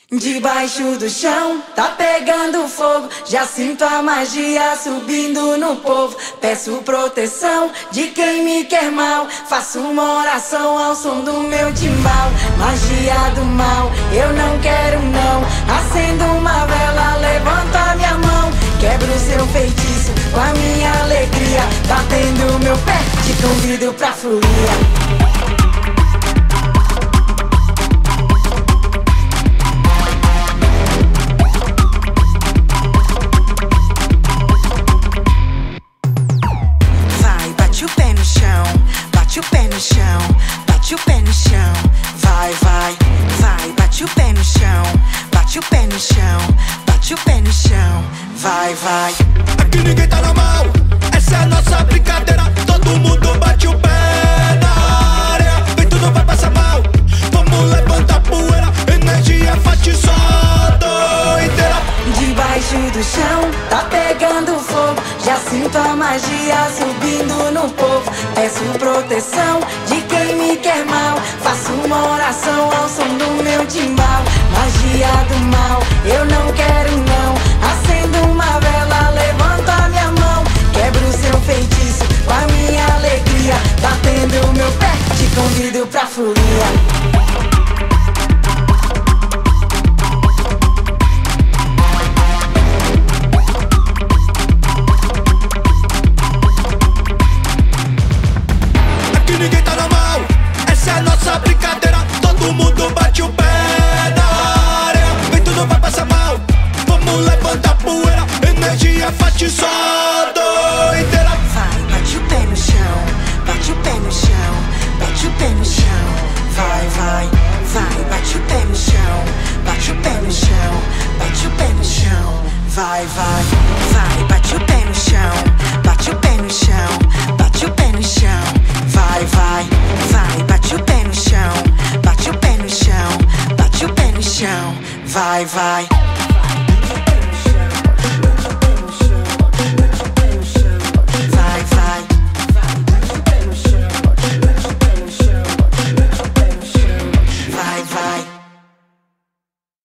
Debaixo do chão, tá pegando fogo. Já sinto a magia subindo no povo. Peço proteção de quem me quer mal. Faço uma oração ao som do meu timbal. Magia do mal, eu não quero não. Acendo uma vela, levanto a minha mão. Quebro seu feitiço com a minha alegria. Batendo meu pé, te convido pra folia. Bate o pé no chão, bate o pé no chão. Vai, vai, vai, bate o pé no chão. Bate o pé no chão, bate o pé no chão. Vai, vai. Aqui ninguém tá na mão, essa é a nossa brincadeira. Todo mundo bate o pé na área. Vem, tu não vai passar mal. Vamos levantar poeira, energia forte só doideira. Debaixo do chão, tá pegando fogo. Já sinto a magia subindo no povo. Peço proteção de quem me quer mal. Faço uma oração ao som do meu timbal. Magia do mal, eu não quero não. Acendo uma vela, levanto a minha mão. Quebro seu feitiço com a minha alegria. Batendo meu pé, te convido pra folia. Ninguém tá na mão, essa é a nossa brincadeira. Todo mundo bate o pé na área. Vem, tu não vai passar mal. Vamos levantar poeira, energia forte só doideira. Vai, bate o pé no chão, bate o pé no chão, bate o pé no chão. Vai, vai, vai, bate o pé no chão, bate o pé no chão, bate o pé no chão. Vai, vai, vai, bate o pé no chão, bate o pé no chão, bate o pé no chão. Vai, vai, vai, bate o pé no chão, bate o pé no chão, bate o pé no chão. Vai, vai.